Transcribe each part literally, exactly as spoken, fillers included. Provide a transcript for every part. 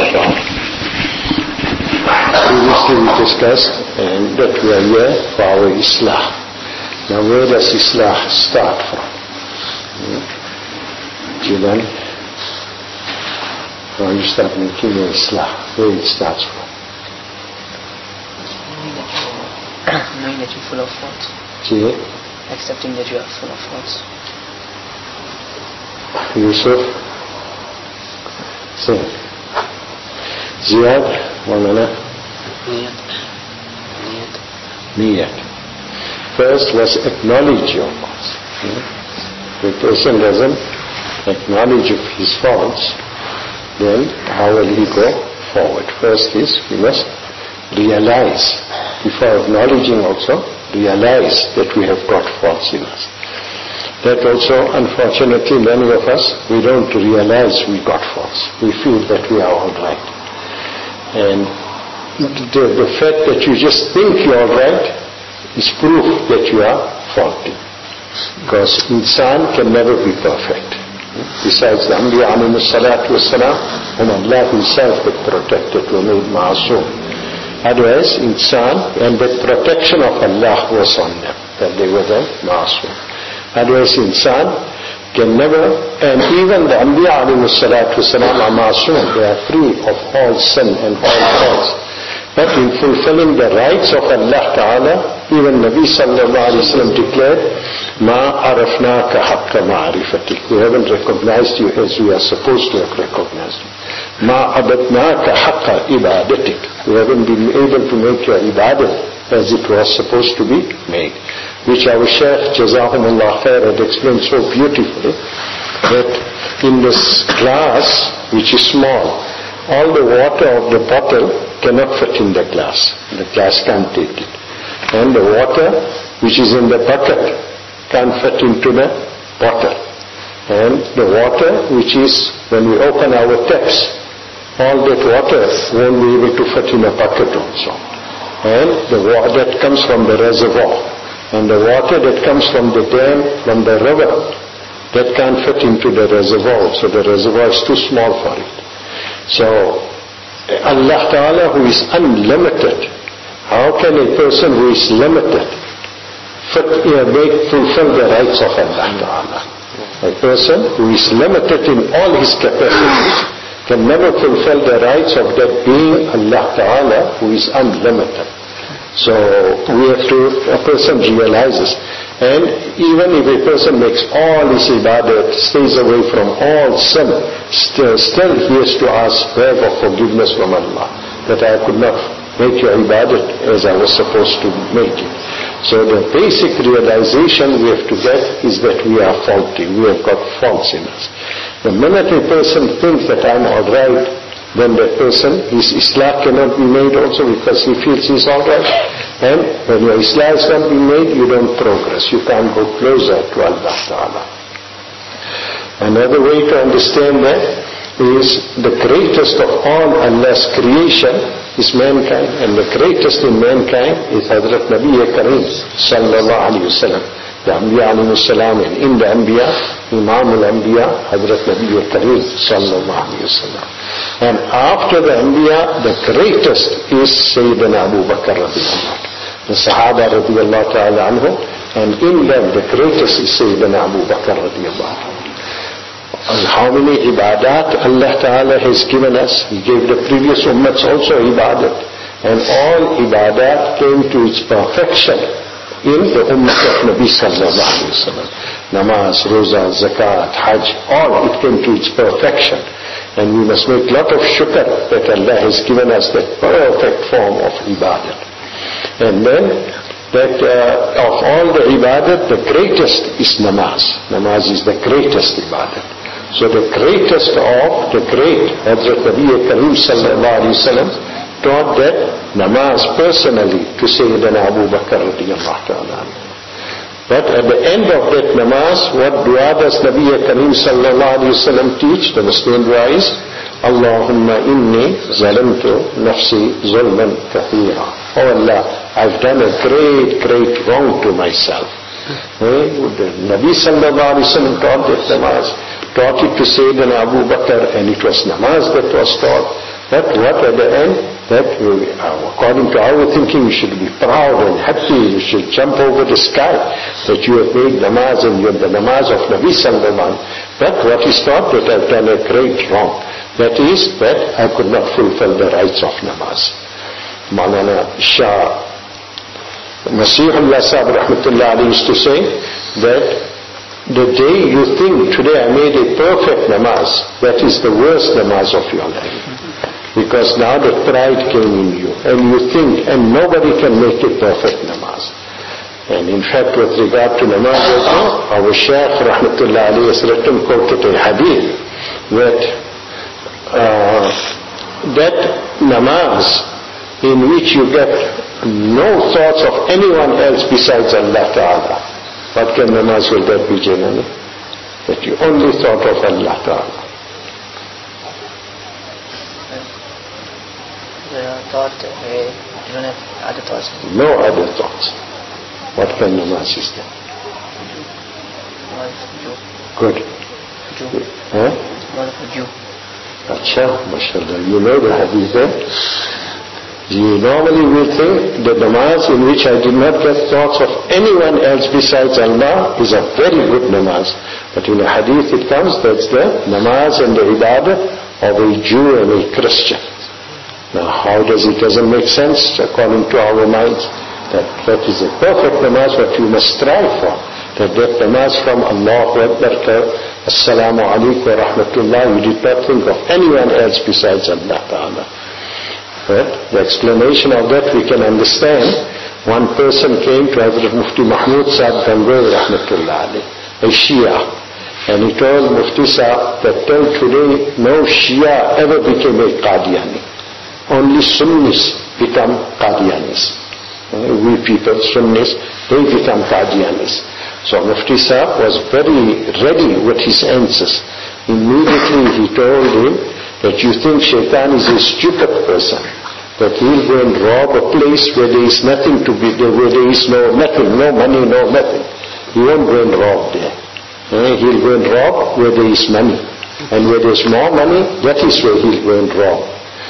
at all. Previously we discussed and that we are here for our Islah. Now where does Islah start from? Jilan, now you start making your Islah. Where it starts from? Knowing that you're full of faults. See? Accepting that you are full of faults. Yusuf? Say. Ziyad? One minute. Niyat. Niyat. Niyat. First was acknowledge your faults. If a person doesn't acknowledge his faults, then how will he go forward? First is, we must realize, before acknowledging also, realize that we have got faults in us. That also, unfortunately, many of us, we don't realize we got faults. We feel that we are all right. And the, the fact that you just think you're all right is proof that you are faulty. Because insan can never be perfect. Besides the Anbiya alayhi salatu wassalam, and Allah himself that protected were made ma'asum. Otherwise, insan, and the protection of Allah was on them, that they were the ma'asum. Otherwise, insan can never, and even the Anbiya alayhi salatu wassalam are ma'asum, they are free of all sin and all faults. But in fulfilling the rights of Allah Ta'ala, even Nabi sallallahu alayhi wa sallam declared, Ma arafnaka haqqa ma'arifatik. We haven't recognized you as we are supposed to have recognized you. Ma abatnaka haqqa ibadatik. We haven't been able to make your ibadat as it was supposed to be made. Which our Shaykh Jazahumullah Khair had explained so beautifully, that in this glass, which is small, all the water of the bottle cannot fit in the glass. The glass can't take it. And the water which is in the bucket can't fit into the bottle. And the water which is, when we open our taps, all that water won't be able to fit in a bucket also. And the water that comes from the reservoir, and the water that comes from the dam, from the river, that can't fit into the reservoir. So the reservoir is too small for it. So, Allah Ta'ala who is unlimited, how can a person who is limited fit, uh, make, fulfill the rights of Allah Ta'ala? A person who is limited in all his capacities can never fulfill the rights of that being Allah Ta'ala who is unlimited. So, we have to, a person realizes. And even if a person makes all his ibadat, stays away from all sin, still, still he has to ask prayer for forgiveness from Allah, that I could not make your ibadat as I was supposed to make it. So the basic realization we have to get is that we are faulty, we have got faults in us. The minute a person thinks that I'm all right, then that person, his Islah cannot be made also because he feels he's all right. And when your Islah is not being made, you don't progress. You can't go closer to Allah Ta'ala. Another way to understand that is the greatest of all Allah's creation is mankind. And the greatest in mankind is Hazrat Nabi Kareem Sallallahu Alaihi Wasallam. The Anbiya alayhi salam, and in the Anbiya, Imam al-Anbiya, Hazrat Nabi Kareem Sallallahu Alaihi Wasallam. And after the Anbiya, the greatest is Sayyidina Abu Bakr radiyallahu, the Sahaba radiyallahu ta'ala anhu, and in them the greatest is Sayyidina Abu Bakr radiyallahu. And how many ibadat Allah Ta'ala has given us? He gave the previous ummats also ibadat. And all ibadat came to its perfection in the ummah of Nabi sallallahu alayhi wa sallam. Namaz, Roza, Zakat, Hajj, all it came to its perfection. And we must make lot of shukr that Allah has given us that perfect form of ibadat. And then, that uh, of all the ibadat, the greatest is namaz. Namaz is the greatest ibadat. So the greatest of the great, Hazrat Nabi Kareem sallallahu alayhi wa sallam, taught that namaz personally to Sayyidina Abu Bakr radiyallahu ta'ala. But at the end of that namaz, what dua does Nabi Kareem sallallahu alayhi wa sallam teach? The Muslim dua is, Allahumma inni zalamtu nafsi zulman kathira. Oh Allah, I've done a great, great wrong to myself. Eh? The Nabi sallallahu alayhi wa sallam taught that namaz, taught it to Sayyidina Abu Bakr, and it was namaz that was taught. But what at the end, that we, according to our thinking, you should be proud and happy, you should jump over the sky, that you have made namaz and you have the namaz of Nabi Sallallahu Alaihi Wasallam. But what is thought that I've done a great wrong, that is that I could not fulfill the rights of namaz. Maulana Shah Masihullah Sahib Rahmatullah Ali used to say that the day you think, today I made a perfect namaz, that is the worst namaz of your life. Because now the pride came in you, and you think, and nobody can make a perfect namaz. And in fact, with regard to namaz also, our Shaykh Rahmatullah Ali has written, quoted a hadith, that uh, that namaz in which you get no thoughts of anyone else besides Allah Ta'ala. What kind of namaz will that be, generally? That you only thought of Allah Ta'ala. Thought, uh, you don't have other thoughts? No other thoughts. What kind of namaz is that? Good. Jew. Huh? Not for Jew. Acha, mashallah. You know the hadith there? You normally will think the namaz in which I did not get thoughts of anyone else besides Allah is a very good namaz. But in a hadith it comes, that's the namaz and the ibadah of a Jew and a Christian. Now how does it, doesn't make sense according to our minds, that that is a perfect namaz what you must strive for, that that namaz from Allahu Akbar to Assalamu alaikum wa rahmatullah, you did not think of anyone else besides Allah Ta'ala. But the explanation of that we can understand. One person came to Hazrat Mufti Mahmud Sahib Gangohi rahmatullah alayh, a Shia, and he told Mufti Sahib that till today no Shia ever became a Qadiani. Only Sunnis become Qadianis. Uh, we people, Sunnis, they become Qadianis. So Mufti Sahib was very ready with his answers. Immediately he told him that you think Shaitan is a stupid person, that he'll go and rob a place where there is nothing to be there, where there is no nothing, no money, no nothing. He won't go and rob there. Uh, he'll go and rob where there is money. And where there is more money, that is where he'll go and rob.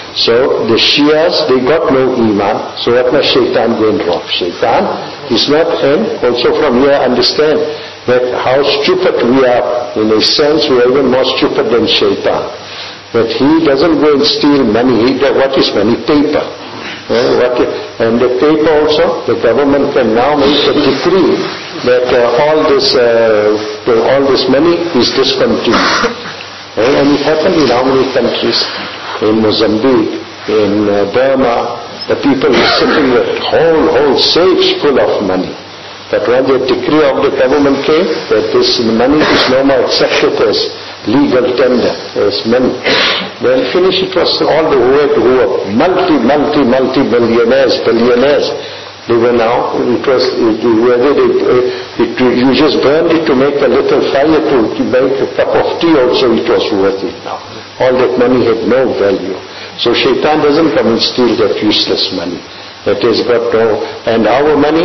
So the Shias, they got no iman, so what must Shaitan go and rob? Shaitan is not, and also from here understand that how stupid we are. In a sense, we are even more stupid than Shaitan. That he doesn't go and steal money. He, what is money? Paper. Uh, what, and the paper also, the government can now make a decree that uh, all this uh, all this money is discontinued. uh, and it happened in how many countries? In Mozambique, in uh, Burma, the people were sitting with whole, whole safes full of money. But when the decree of the government came, that this money is no more accepted as legal tender, as money, then finished, it was all the way who were multi, multi, multi millionaires, billionaires. They were now, it was, it, whether they, it, you just burned it to make a little fire to, to make a cup of tea also, it was worth it now. All that money had no value. So Shaitan doesn't come and steal that useless money. That has got no, and our money,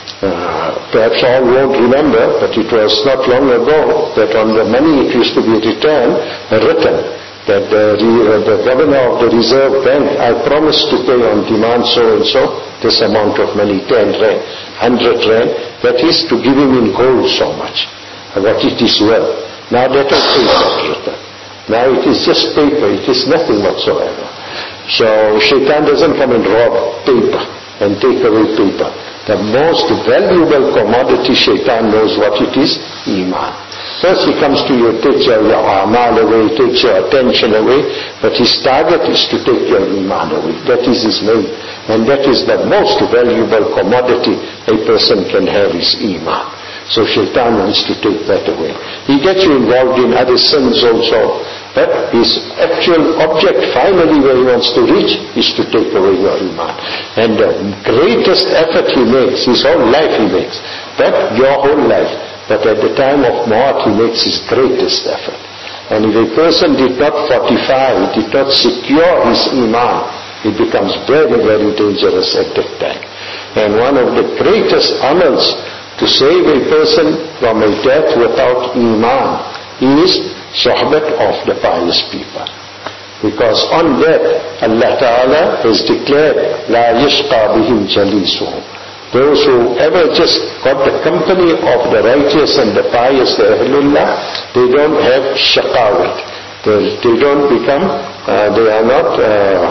uh, perhaps all won't remember, but it was not long ago that on the money it used to be returned, uh, written, that the, uh, the governor of the Reserve Bank, I promised to pay on demand so and so, this amount of money, ten rand, hundred rand, that is to give him in gold so much, what it is worth. Now that also is not written. Now it is just paper, it is nothing whatsoever. So Shaitan doesn't come and rob paper and take away paper. The most valuable commodity Shaitan knows what it is, Iman. First he comes to you, takes your, your amal away, takes your attention away, but his target is to take your Iman away. That is his name. And that is the most valuable commodity a person can have, is Iman. So Shaitan wants to take that away. He gets you involved in other sins also. But his actual object finally where he wants to reach is to take away your Iman. And the greatest effort he makes, his whole life he makes, but your whole life. But at the time of Maut he makes his greatest effort. And if a person did not fortify, did not secure his Iman, it becomes very, very dangerous at that time. And one of the greatest amals to save a person from a death without Iman is Sohbat of the pious people. Because on that, Allah Ta'ala has declared, La yashqa bihim jalisuhum. Those who ever just got the company of the righteous and the pious, the Ahlullah, they don't have shaqawat. They, they don't become, uh, they are not uh,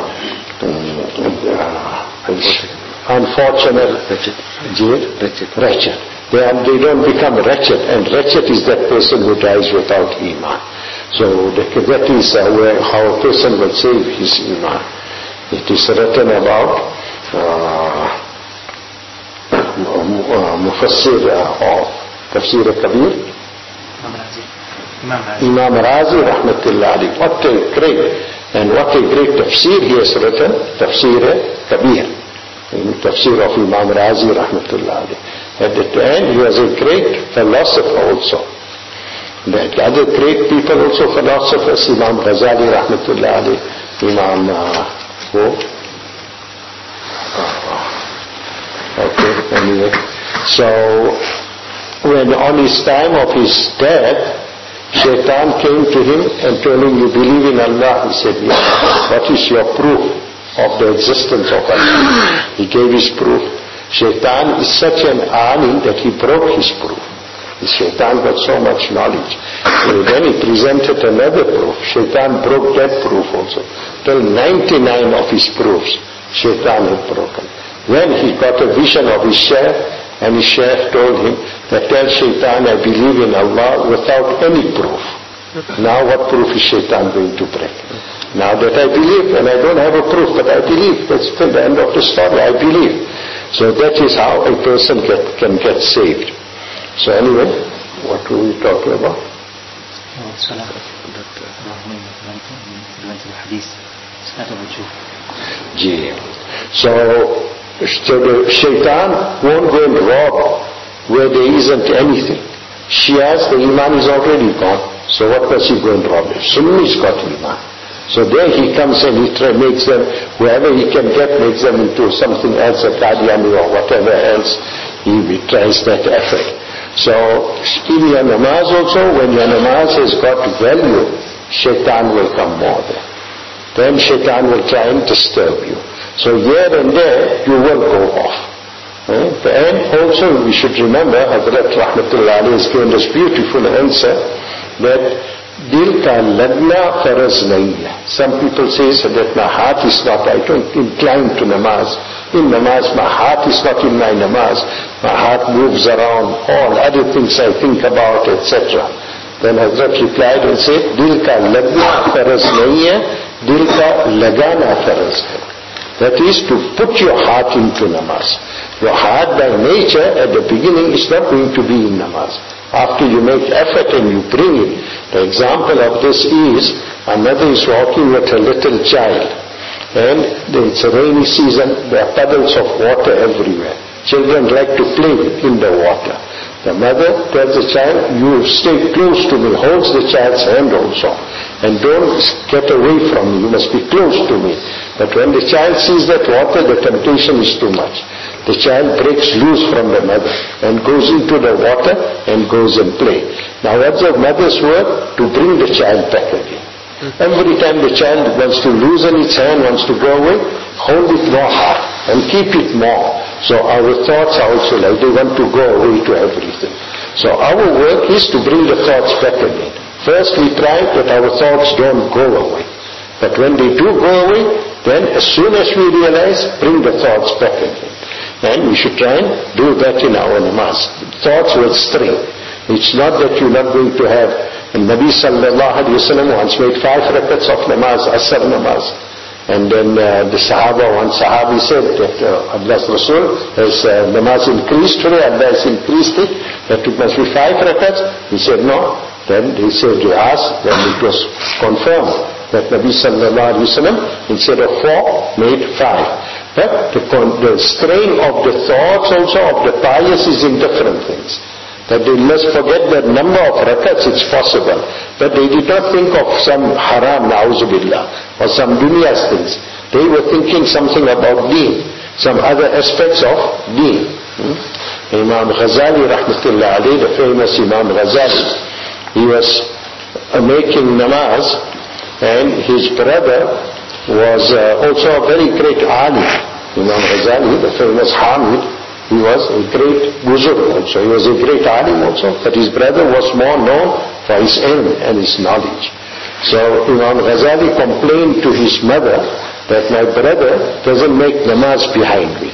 uh, unfortunate, wretched. Wretched. wretched. They, are, they don't become wretched, and wretched is that person who dies without Iman. So that is uh, where, how a person will save his Iman. It is written about uh, Mufassir uh, of Tafsir Kabir, Imam Razi Rahmatullah Ali. What a great, and what a great tafsir he has written, Tafsir Kabir, in Tafsir of Imam Razi Rahmatullah Ali. At the end he was a great philosopher also. The other great people also, philosophers, Imam Ghazali Rahmatullah Ali, Imam uh, who? Uh, okay, anyway. So, when on his time of his death, Shaitan came to him and told him, you believe in Allah? He said, yes. What is your proof of the existence of Allah? He gave his proof. Shaitan is such an alim that he broke his proof. The Shaitan got so much knowledge. And then he presented another proof. Shaitan broke that proof also. Till ninety-nine of his proofs, Shaitan had broken. Then he got a vision of his Shaykh, and his Shaykh told him that, tell Shaitan I believe in Allah without any proof. Now what proof is Shaitan going to break? Now that I believe, and I don't have a proof, but I believe, that's the end of the story, I believe. So that is how a person get, can get saved. So anyway, what were we talking about? So, so the Shaitan won't go and rob where there isn't anything. Shias, the Iman is already gone. So what was he going to rob? Sunni's got Iman. So there he comes and he try, makes them, wherever he can get, makes them into something else, a Qadiani or whatever else. He, he tries that effort. So, in your namaz also, when your namaz has got value, Shaitan will come more there. Then Shaitan will try and disturb you. So here and there, you will go off. Right? And also, we should remember, Hazrat Rahmatullah Ali has given this beautiful answer, that Dil ka lagna faraz nahi hai. Some people say so that my heart is not, I don't incline to namaz. In namaz, my heart is not in my namaz. My heart moves around, all other things I think about, et cetera. Then Hazrat replied and said, Dil ka lagna faraz nahi hai, dil ka lagana faraz hai. That is to put your heart into namaz. Your heart by nature at the beginning is not going to be in namaz. After you make effort and you bring it. The example of this is, a mother is walking with her little child, and it's a rainy season, there are puddles of water everywhere. Children like to play in the water. The mother tells the child, you stay close to me, holds the child's hand also, and don't get away from me, you must be close to me. But when the child sees that water, the temptation is too much. The child breaks loose from the mother and goes into the water and goes and play. Now what's the mother's work? To bring the child back again. Every time the child wants to loosen its hand, wants to go away, hold it more hard and keep it more. So our thoughts are also like they want to go away to everything. So our work is to bring the thoughts back again. First we try that our thoughts don't go away. But when they do go away, then as soon as we realize, bring the thoughts back again. And we should try and do that in our namaz. Thoughts will stray. It's not that you're not going to have, and Nabi sallallahu alayhi wa sallam once made five rakats of namaz, asr namaz. And then uh, the Sahaba, one Sahabi said that uh, Allah's Rasul has uh, namaz increased today, Allah has increased it, that it must be five rakats. He said no. Then he said, he asked, then it was confirmed that Nabi sallallahu alayhi wa sallam, instead of four, made five. But the, the strain of the thoughts also of the pious is in different things. That they must forget the number of rakats, it's possible. But they did not think of some haram, na'uzubillah, or some dunya's things. They were thinking something about deen, some other aspects of deen. Hmm? Imam Ghazali, rahmatullah alayhi, the famous Imam Ghazali, he was uh, making namaz, And his brother was uh, also a very great alim. Imam Ghazali, the famous Hamid, he was a great Buzurg also. He was a great alim also, but his brother was more known for his ilm and his knowledge. So Imam Ghazali complained to his mother that my brother doesn't make namaz behind me.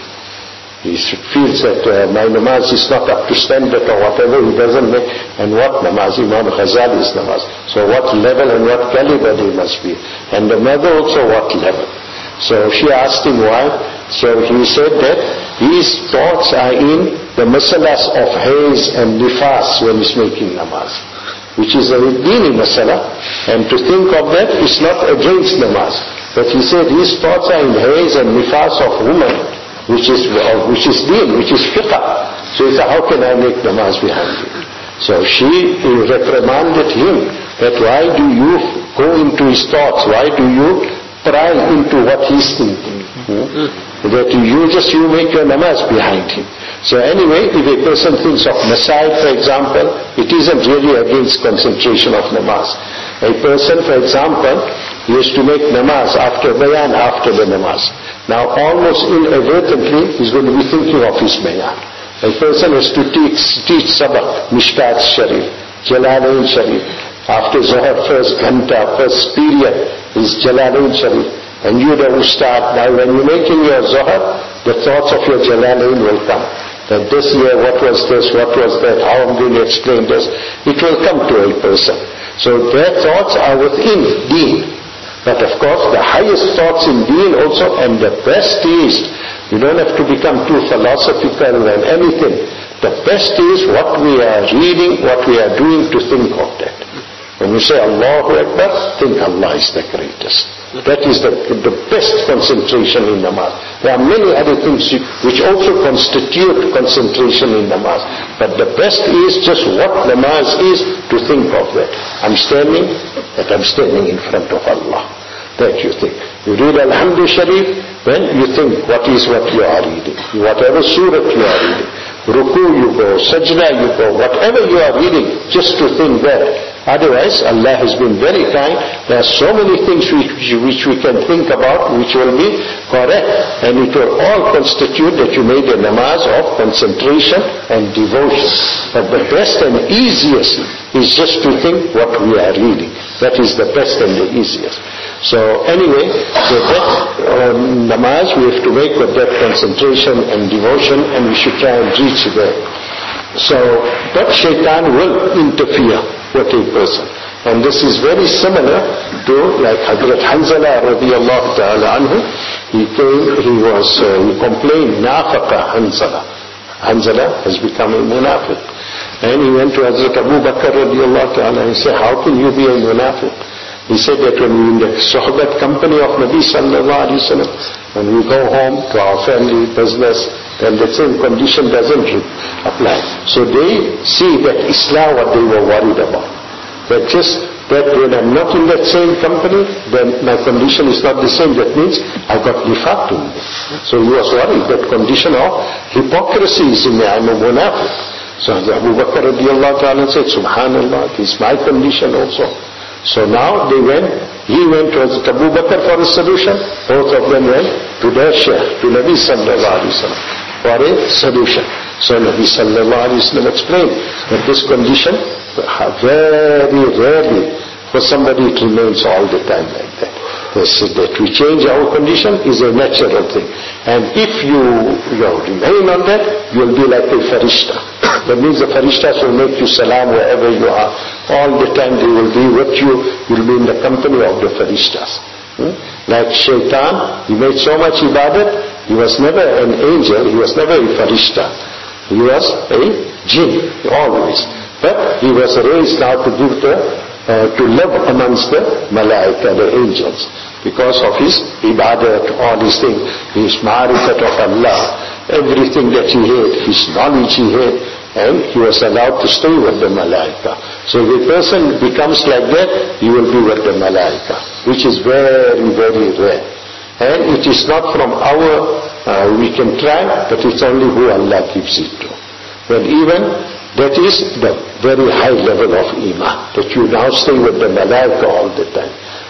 He feels that uh, my namaz is not up to standard or whatever, he doesn't make. And what namaz? Imam Ghazali's namaz. So what level and what caliber they must be. And the mother also what level. So she asked him why. So he said that his thoughts are in the masalas of haze and nifas when he's making namaz, which is a dini masala, and to think of that is not against namaz. But he said his thoughts are in haze and nifas of woman, which is uh, which is deen, which is fiqh. So he said, how can I make namaz behind you? So she reprimanded him that why do you go into his thoughts? Why do you pry into what he's thinking? Hmm? That you just, you make your namaz behind him. So anyway, if a person thinks of masail, for example, it isn't really against concentration of namaz. A person, for example, used to make namaz after bayan, after the namaz. Now almost inadvertently, he's going to be thinking of his bayan. A person has to teach, teach sabak, Mishkat Sharif, Jalalain Sharif. After Zohar, first Ghanta, first period is Jalalain Sharif. And you the ustad, now when you're making your Zohar, the thoughts of your Jalalain will come. That this year, what was this, what was that, how I'm going to explain this. It will come to a person. So their thoughts are within deen. But of course, the highest thoughts in deen also, and the best is, you don't have to become too philosophical and anything. The best is what we are reading, what we are doing to think of that. When you say Allahu Akbar, think Allah is the greatest. That is the, the best concentration in namaz. There are many other things which also constitute concentration in namaz. But the best is just what namaz is to think of that. I'm standing, that I'm standing in front of Allah. That you think. You read Alhamdulillah Sharif, then you think what is what you are reading. Whatever surah you are reading. Ruku you go, sajda you go, whatever you are reading, just to think that. Otherwise, Allah has been very kind. There are so many things which, which we can think about, which will be correct. And it will all constitute that you made a namaz of concentration and devotion. But the best and easiest is just to think what we are reading. That is the best and the easiest. So anyway, so that um, namaz we have to make with that concentration and devotion, and we should try and reach there. So, but shaitan will interfere with a person. And this is very similar to like Hazrat Hanzala radiallahu ta'ala anhu. He came, he was, uh, he complained, nafaqa Hanzala. Hanzala has become a munafiq. And he went to Hazrat Abu Bakr radiallahu ta'ala and he said, how can you be a munafiq? He said that when we in the sohbat company of Nabi sallallahu alayhi wa sallam, when we go home to our family business, then the same condition doesn't apply. So they see that Islam what they were worried about. That just that when I'm not in that same company, then my condition is not the same. That means I got nifaq in me. So he was worried that condition of hypocrisy is in me. I'm a munafiq. So Abu Bakr radiallahu ta'ala said, Subhanallah, this is my condition also. So now they went, he went to Abu Bakr for a solution, both of them went to their Shaykh, to Nabi sallallahu alayhi wa sallam, for a solution. So Nabi sallallahu alayhi wa sallam explained that this condition, very rarely for somebody it remains all the time like that. They said that we change our condition is a natural thing. And if you, you know, remain on that, you'll be like a farishta. That means the farishtas will make you salam wherever you are. All the time they will be with you. You'll be in the company of the farishtas. Hmm? Like shaitan, he made so much ibadat, he was never an angel, he was never a farishta. He was a jinn, always. But he was raised now to give the, uh, to live amongst the malaika, the angels. Because of his ibadat, all his things, his ma'rifat of Allah, everything that he had, his knowledge he had, and he was allowed to stay with the malaika. So if a person becomes like that, he will be with the malaika, which is very, very rare. And it is not from our, uh, we can try, but it's only who Allah gives it to. But even that is the very high level of iman, that you now stay with the malaika all the time.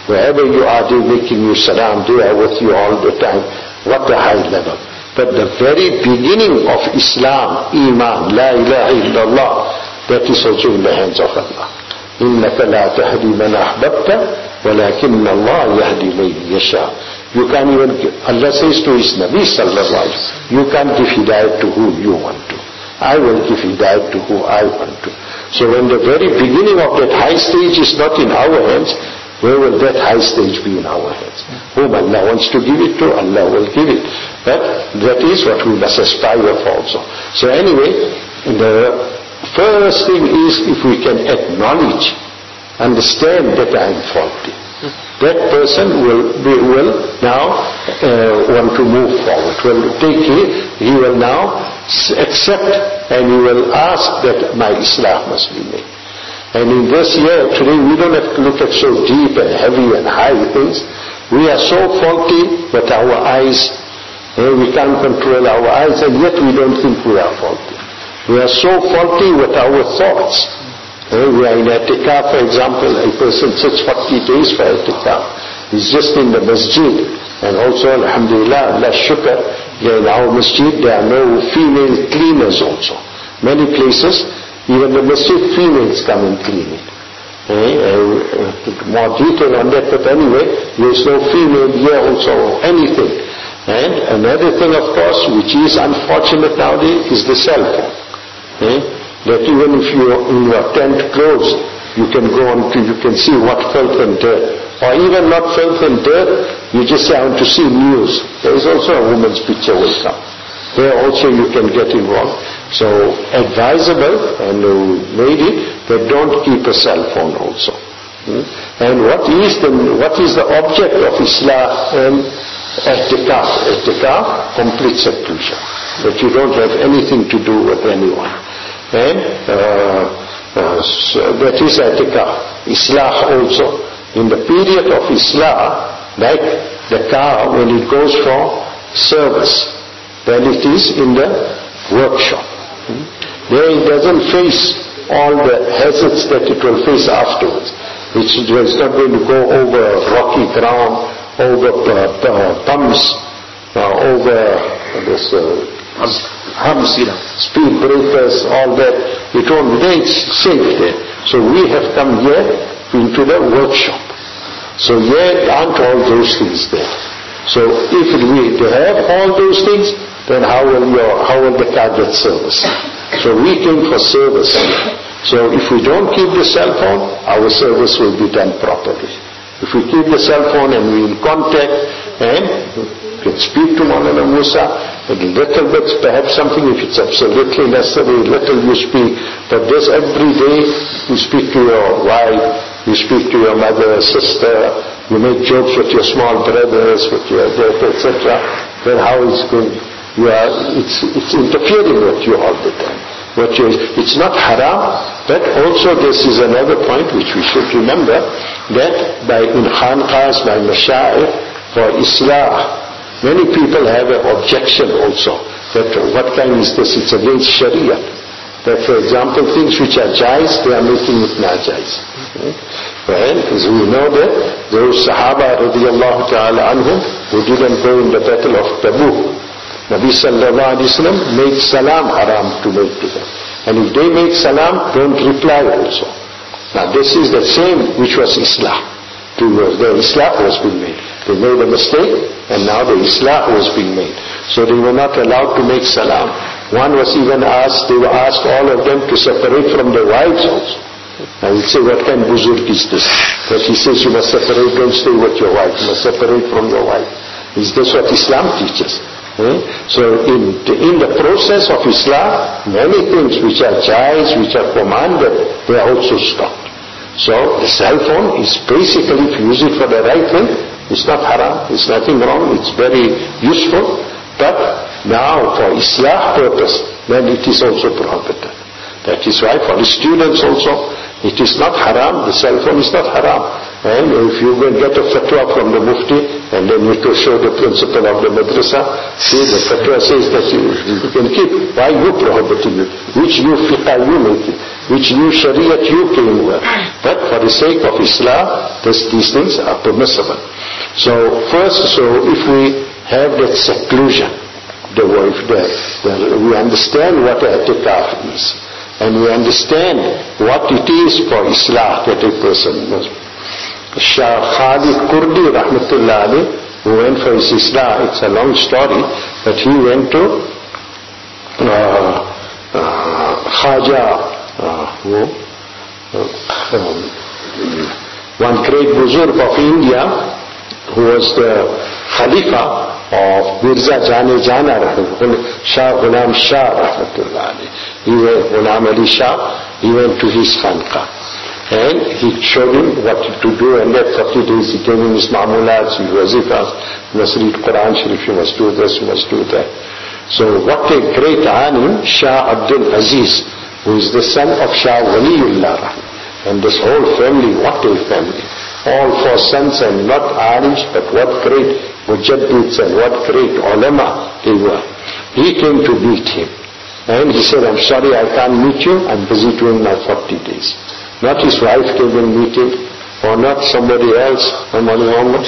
Wherever you are, they're making you salam, they are with you all the time. What a high level. But the very beginning of Islam, Iman, La ilaha illallah, that is also in the hands of Allah. إِنَّكَ لَا تَهْدِي مَنْ أَحْبَبْتَ وَلَكِنَّ اللَّهَ يَهْدِي مَنْ يَشَاءُ. You can't even give, Allah says to His Nabi sallallahu alaihi wasallam, you can't give hidayat to who you want to. I will give hidayat to who I want to. So when the very beginning of that high stage is not in our hands, where will that high stage be in our hands? Whom Allah wants to give it to, Allah will give it. But that is what we must aspire for also. So anyway, the first thing is if we can acknowledge, understand that I am faulty. That person will be, will now uh, want to move forward, will take it, he will now accept and he will ask that my Islah must be made. And in this year, today we don't have to look at so deep and heavy and high things. We are so faulty with our eyes, eh, we can't control our eyes, and yet we don't think we are faulty. We are so faulty with our thoughts. Eh, we are in i'tikaf, for example, a person sits forty days for i'tikaf. He's just in the masjid. And also, alhamdulillah, Allah shukr, in our masjid there are no female cleaners also. Many places, even the masjid females come and clean it. Eh, uh, more detail on that, but anyway, there is no female here also or anything. And another thing, of course, which is unfortunate nowadays, is the cell phone. Eh? That even if you in your tent closed, you can go on to, you can see what filth and dirt. Or even not filth and dirt, you just say, I want to see news. There is also a woman's picture will come. There also you can get involved. So advisable, and we made it, but don't keep a cell phone also. Hmm? And what is the what is the object of Islam and i'tikaf? I'tikaf, complete seclusion. That you don't have anything to do with anyone. And uh, uh, so that is i'tikaf. Islah also. In the period of Islah, like the car, when it goes for service, then it is in the workshop. Hmm? There it doesn't face all the hazards that it will face afterwards. It's, it's not going to go over rocky ground, over uh, uh, bumps, uh, over this uh, humps, speed breakers, all that. It won't, it's safe there. So we have come here into the workshop. So here aren't all those things there. So if we have all those things, then how will your, how will the car get service? So we came for service. So if we don't keep the cell phone, our service will be done properly. If we keep the cell phone and we in contact and can speak to Maulana Musa, a little bit, perhaps something, if it's absolutely necessary, little you speak. But this every day, you speak to your wife, you speak to your mother, sister, you make jokes with your small brothers, with your dad, et cetera. Then how is it going? You are, it's, it's interfering with you all the time. What you, it's not haram, but also this is another point which we should remember, that by in khanqahs, by mashayikh, for Islah, many people have an objection also, that what kind is this? It's against Sharia. That, for example, things which are jais, they are making it najais. Well, as we know that those Sahaba radiallahu ta'ala anhum who didn't go in the battle of Tabuk, Nabi sallallahu alayhi wa sallam made salam haram to make to them. And if they make salam, don't reply also. Now this is the same which was Islah. Two years, the Islah was being made. They made a mistake and now the Islah was being made. So they were not allowed to make salam. One was even asked, they were asked all of them to separate from their wives also. I would say, what kind of buzurg is this? But he says you must separate, don't stay with your wife, you must separate from your wife. Is this what Islam teaches? Eh? So in the, in the process of Islam, many things which are jais, which are commanded, they are also stopped. So the cell phone is basically, if you use it for the right thing, it's not haram, it's nothing wrong, it's very useful. But now for Islah purpose, then it is also prohibited. That is why for the students also, it is not haram, the cell phone is not haram. And if you will get a fatwa from the mufti, and then you to show the principal of the madrasa, see the fatwa says that you, you can keep. Why you prohibiting it? Which you fiqh you making? which new Shariat you came with. But for the sake of Islam, this, these things are permissible. So first, so if we have that seclusion, the wife, the, the, we understand what i'tikaf is, and we understand what it is for Islam that a person must. Shah Khalid Kurdi rahmatullah alayh, who went for his Islah, it's a long story, but he went to uh, uh, Khaja, uh, who, uh, um, one great Buzurg of India, who was the Khalifa of Mirza Jane Jana, Shah Ghulam Shah rahmatullah alayh. He went, Ghulam Ali Shah, he went to his Khanqa. And he showed him what to do, and that forty days he gave him his ma'amulats, his wazifas, you must read Quran Sharif, you must do this, you must do that. So what a great alim, Shah Abdul Aziz, who is the son of Shah Waliullah, and this whole family, what a family. All four sons, and not alims, but what great mujaddids and what great ulama they were. He came to meet him, and he said, I'm sorry I can't meet you, I'm busy doing my forty days. Not his wife came and meet him, or not somebody else, Muhammad Muhammad.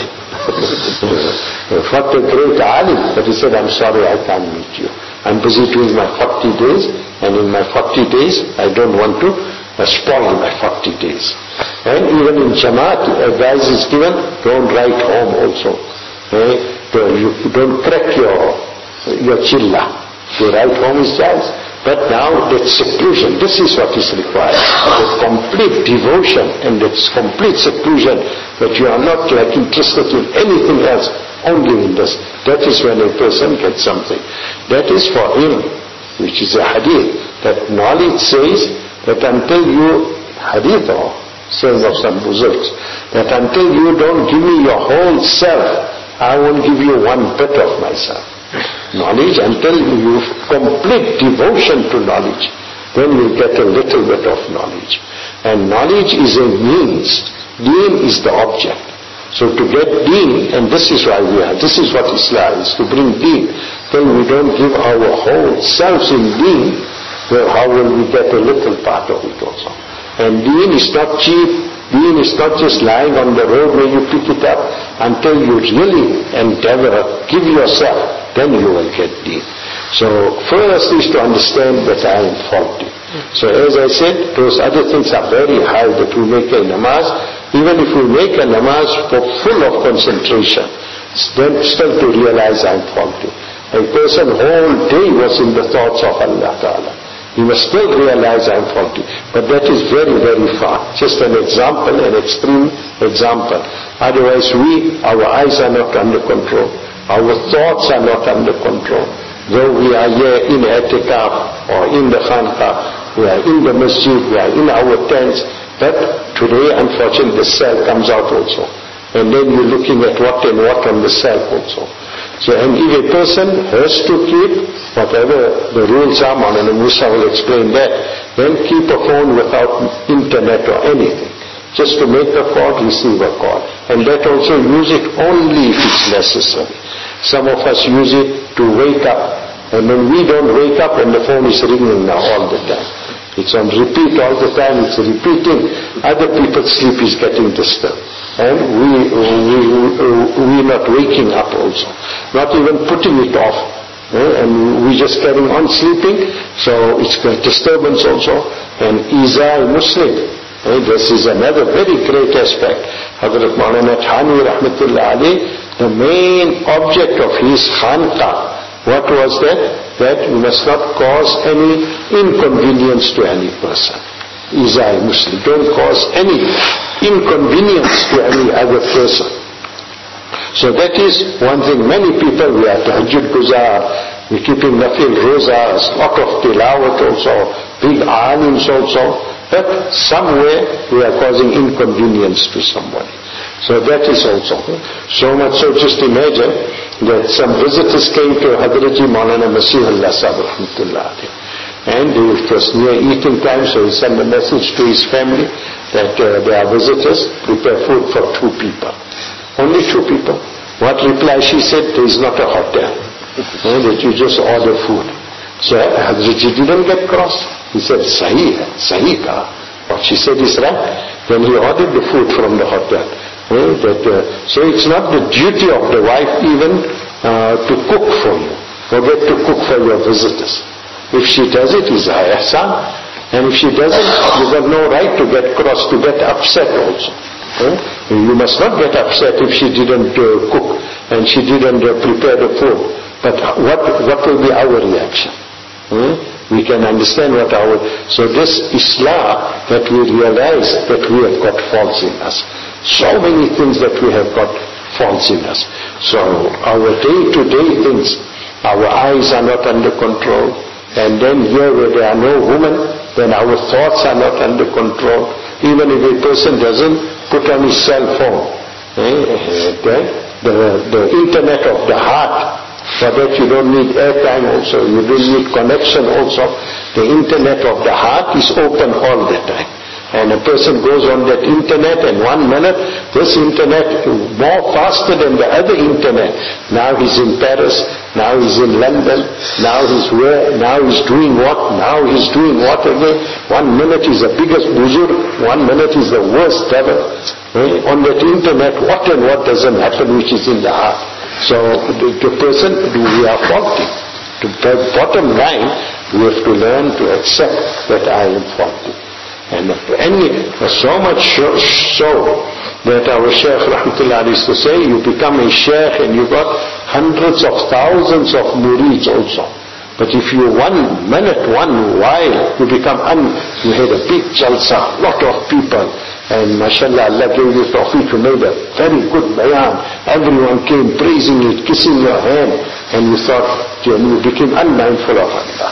What a great alim. But he said, I'm sorry I can't meet you. I'm busy doing my forty days, and in my forty days, I don't want to uh, spoil my forty days. And even in Jamaat, advice is given, don't write home also. Eh? You don't crack your, your chilla. To write home is jais. But now that seclusion, this is what is required. That complete devotion and that complete seclusion, that you are not like interested in anything else, only in this. That is when a person gets something. That is for him, which is a hadith, that knowledge says that until you, hadith or saying of some buzurgs, that until you don't give me your whole self, I won't give you one bit of myself. Knowledge, until you complete devotion to knowledge, then you get a little bit of knowledge. And knowledge is a means, deen is the object. So to get deen, and this is why we are, this is what Islam is, to bring deen. Then we don't give our whole selves in deen, well, how will we get a little part of it also? And deen is not cheap. Deen is not just lying on the road where you pick it up. Until you really endeavor, give yourself, then you will get deen. So first is to understand that I am faulty. So as I said, those other things are very high, that we make a namaz. Even if we make a namaz for full of concentration, then still to realize I am faulty. A person whole day was in the thoughts of Allah Ta'ala. He must still realize I am faulty. But that is very, very far. Just an example, an extreme example. Otherwise we, our eyes are not under control. Our thoughts are not under control. Though we are here in i'tikaf or in the khanqa, we are in the masjid, we are in our tents, but today unfortunately the cell comes out also. And then you're looking at what and what on the cell also. So, and if a person has to keep whatever the rules are, Maulana Musa will explain that, then keep a phone without internet or anything. Just to make a call, receive a call. And that also use it only if it's necessary. Some of us use it to wake up. And when we don't wake up and the phone is ringing now all the time. It's on repeat all the time, it's repeating. Other people's sleep is getting disturbed. And we, we, we're not waking up also. Not even putting it off. Eh? And we just carrying on sleeping. So it's a disturbance also. And Iza Muslim. Eh? This is another very great aspect. Hazrat Maulana Thani Rahmatullah Ali, the main object of his khanqa, what was that? That you must not cause any inconvenience to any person. Iza Muslim. Don't cause any inconvenience to any other person. So that is one thing. Many people, we are tahajjud guzar, we keeping nafil rozas, lot of tilawat also, big alims also, but somewhere we are causing inconvenience to somebody. So that is also. So much so, just imagine that some visitors came to Hadraji Maulana Masihullah Sahib Rahmatullah alayhi. And it was near eating time, so he sent a message to his family that uh, there are visitors, prepare food for two people. Only two people. What reply she said? There is not a hotel. And that you just order food. So Hazratji didn't get cross. He said, Sahi hai, Sahi ka. What she said is right. Then he ordered the food from the hotel. Eh, that, uh, so it's not the duty of the wife even uh, to cook for you. Forget to cook for your visitors. If she does it, it's her ihsan. And if she doesn't, you've got no right to get cross, to get upset also. Eh? You must not get upset if she didn't uh, cook and she didn't uh, prepare the food. But what, what will be our reaction? Hmm? We can understand what our... So this Islam, that we realize that we have got faults in us. So many things that we have got faults in us. So our day-to-day things, our eyes are not under control. And then here where there are no women, then our thoughts are not under control. Even if a person doesn't put on his cell phone, eh, the, the, the internet of the heart, for that you don't need airtime also, you don't need connection also. The internet of the heart is open all the time. And a person goes on that internet and one minute, this internet more faster than the other internet. Now he's in Paris, now he's in London, now he's where, now he's doing what, now he's doing what again. One minute is the biggest buzur, one minute is the worst ever. Eh? On that internet, what and what doesn't happen which is in the heart. So the, the person, we are faulty. To the bottom line, we have to learn to accept that I am faulty. And any, so much so that our Shaykh Rahmatullah used to say, you become a Shaykh and you got hundreds of thousands of murids also. But if you one minute, one while, you become, un, you had a big jalsa, lot of people. And mashallah, Allah gave you tawfiq, you made a very good bayan. Everyone came praising it, kissing your hand. And you thought, and you became unmindful of Allah.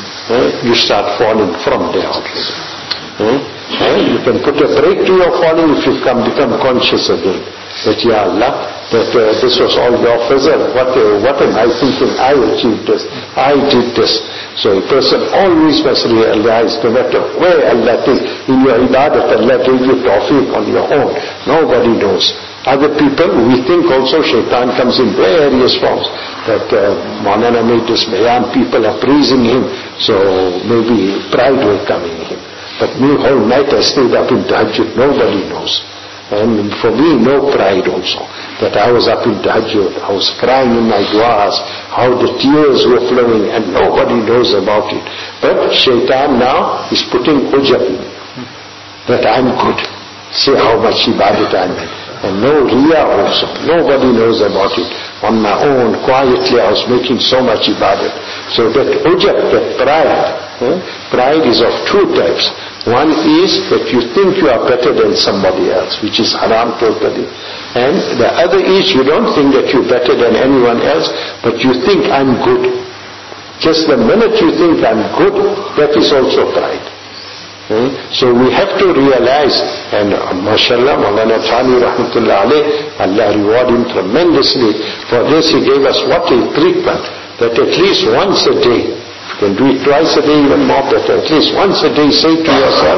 Eh? You start falling from there already. Eh? Eh? You can put a break to your falling if you come, become conscious again. That, Ya Allah, that uh, this was all your fazl. What, uh, what am I thinking? I achieved this. I did this. So a person always must realize, no matter where Allah takes, in your ibadat, Allah gave you tawfiq on your own. Nobody knows. Other people, we think also shaitan comes in various forms. That uh, Maulana made this bayan, people are praising him, so maybe pride will come in him. But me whole night I stayed up in tahajjud, nobody knows. And for me, no pride also. That I was up in tahajjud, I was crying in my du'as, how the tears were flowing and nobody knows about it. But shaitan now is putting ujab in me. That I'm good. See how much ibadat I'm in. And no riya also. Nobody knows about it. On my own, quietly, I was making so much ibadat. So that ujab, that pride, eh? Pride is of two types. One is that you think you are better than somebody else, which is haram totally. And the other is you don't think that you're better than anyone else, but you think I'm good. Just the minute you think I'm good, that is also pride. Hmm? So we have to realize, and uh, mashallah, Maulana Thani Rahmatullah alayh, Allah reward him tremendously. For this he gave us what a treatment, that at least once a day, you can do it twice a day, even more better, at least once a day say to yourself,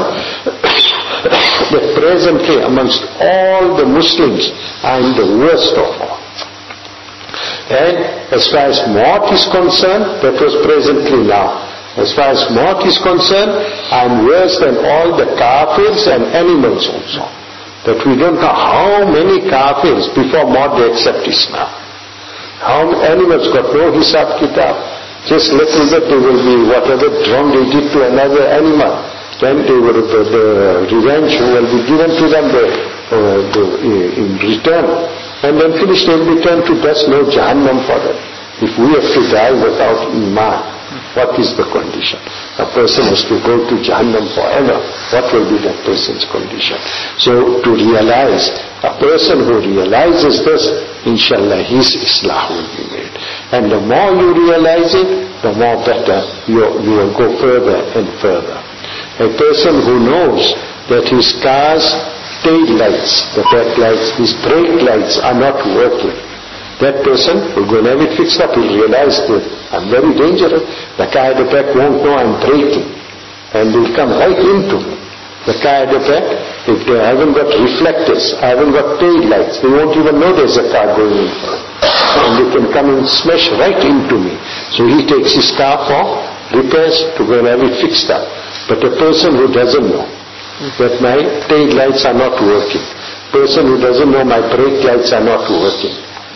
that presently amongst all the Muslims, I am the worst of all. And as far as maut is concerned, that was presently now. As far as maut is concerned, I am worse than all the kafirs and animals also. That we don't know how many kafirs before maut they accept Islam. How many animals got no hisab kitab. Just little bit they will be, whatever wrong they did to another animal, then they will, the, the revenge will be given to them the, uh, the, in return. And then finished, they will be turned to dust, no Jahannam for them. If we have to die without Iman, what is the condition? A person has to go to Jahannam forever. What will be that person's condition? So to realize, a person who realizes this, inshallah his Islah will be made. And the more you realize it, the more better you, you will go further and further. A person who knows that his car's tail lights, the back lights, his brake lights are not working, that person will go and have it fixed up. He'll realize that I'm very dangerous. The car at the back won't know I'm braking. And they'll come right into me. The car at the back, if they haven't got reflectors, I haven't got tail lights, they won't even know there's a car going in front. And they can come and smash right into me. So he takes his car for repairs to go and have it fixed up. But a person who doesn't know that my tail lights are not working, person who doesn't know my brake lights are not working,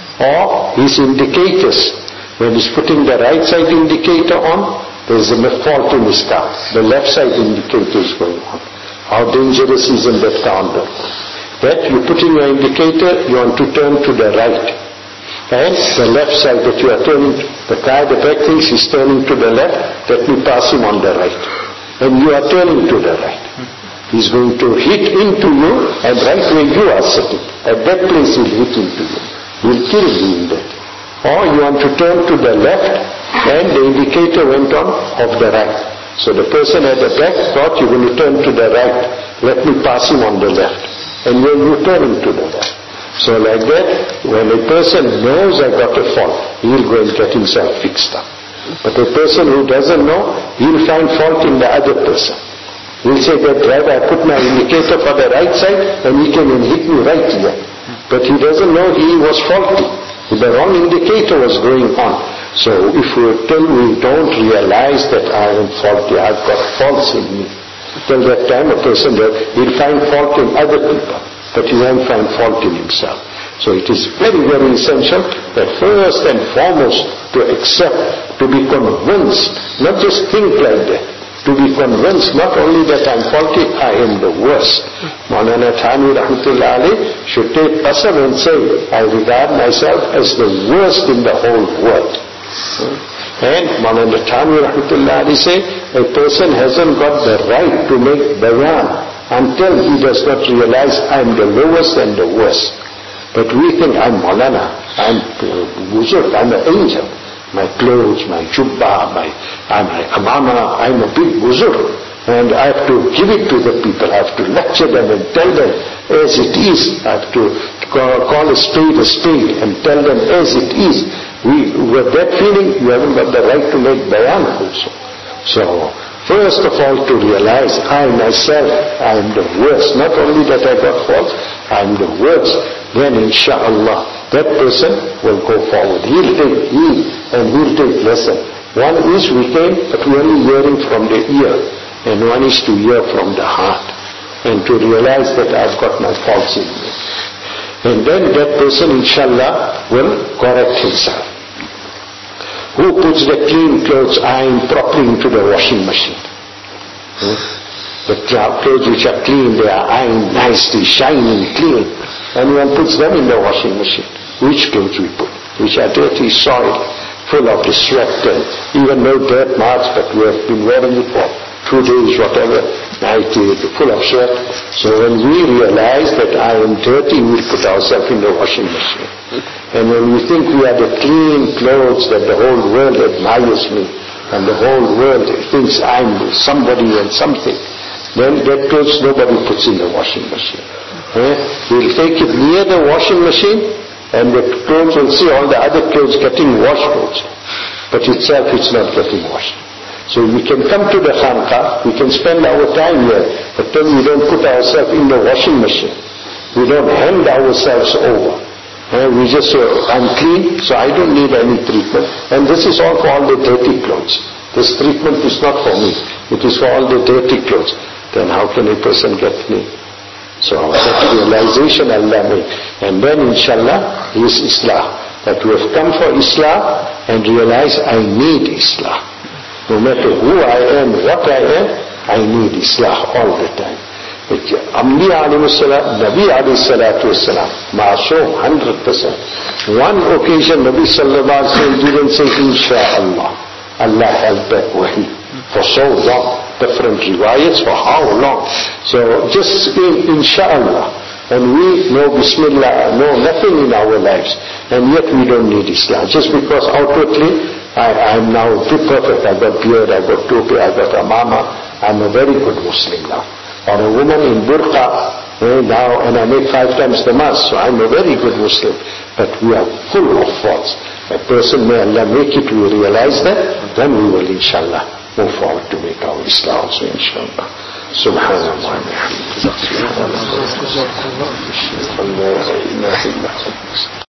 or his indicators, when he's putting the right side indicator on, there is a fault in his car. The left side indicator is going on. How dangerous isn't that counter? That you put in your indicator, you want to turn to the right. And the left side that you are turning, the car, the back thinks is turning to the left, let me pass him on the right. And you are turning to the right. He's going to hit into you, and right where you are sitting, at that place he'll hit into you. He'll kill you in that. Or you want to turn to the left, and the indicator went on of the right. So the person at the back thought you're going to turn to the right, let me pass him on the left. And then you turn to the left. So like that, when a person knows I got a fault, he'll go and get himself fixed up. But a person who doesn't know, he'll find fault in the other person. He'll say, that driver, I put my indicator for the right side and he came and hit me right here. But he doesn't know he was faulty. The wrong indicator was going on. So if we till we don't realize that I am faulty, I've got faults in me, till that time a person there, he'll find fault in other people, but he won't find fault in himself. So it is very, very essential that first and foremost to accept, to be convinced, not just think like that, to be convinced not only that I am faulty, I am the worst. Maulana Thanvi Rahmatullah Alayh should take qasam and say, I regard myself as the worst in the whole world. And Maulana Thanvi Rahmatullah Alayh say, a person hasn't got the right to make bayan until he does not realize I am the lowest and the worst. But we think I'm Maulana, I'm Buzurg, I'm an angel. My clothes, my jubba, my, I'm my amama, I'm a big Buzurg. And I have to give it to the people, I have to lecture them and tell them as it is. I have to call, call a spade a spade and tell them as it is. We, with that feeling, you haven't got the right to make bayan also. So, first of all, to realize I myself, I am the worst. Not only that I got fault, I am the worst. Then inshallah, that person will go forward. He'll take heed and he'll take lesson. One is we came, but we're only hearing from the ear. And one is to hear from the heart. And to realize that I've got my faults in me. And then that person inshallah will correct himself. Who puts the clean clothes ironed properly into the washing machine? Hmm? The clothes which are clean, they are ironed nicely, shining, clean. And one puts them in the washing machine. Which clothes we put? Which are dirty, soiled, full of the sweat and even no dirt marks, but we have been wearing it for two days, whatever, night, full of sweat. So when we realize that I am dirty, we put ourselves in the washing machine. And when we think we are the clean clothes that the whole world admires me, and the whole world thinks I'm somebody and something, then that clothes nobody puts in the washing machine. Eh? We'll take it near the washing machine, and the clothes will see all the other clothes getting washed also. But itself it's not getting washed. So we can come to the khanqah, we can spend our time here, but then we don't put ourselves in the washing machine. We don't hand ourselves over. And we just say, I'm clean, so I don't need any treatment. And this is all for all the dirty clothes. This treatment is not for me. It is for all the dirty clothes. Then how can a person get clean? So that realization Allah made. And then inshallah, is Islah. That we have come for Islah and realize I need Islah. No matter who I am, what I am, I need Islah all the time. Anbiya alayhi salam, Nabi alayhi salatu wasalam, Ma'asum, one hundred percent. One occasion Nabi sallallahu alayhi wa sallam didn't say Insha'Allah. Allah held back wahi for so long. Different riwayats for how long. So just in Insha'Allah. And we know Bismillah, know nothing in our lives. And yet we don't need Islam. Just because outwardly I am now too perfect. I got beard, I got topi, I got amama. I'm a very good Muslim now. Or a woman in burqa eh, now, and I make five times the mass, so I'm a very good Muslim. But we are full of faults. A person, may Allah make it, we realize that, then we will inshallah move forward to make our Islam also inshallah. Subhanallah wa bihamdihi.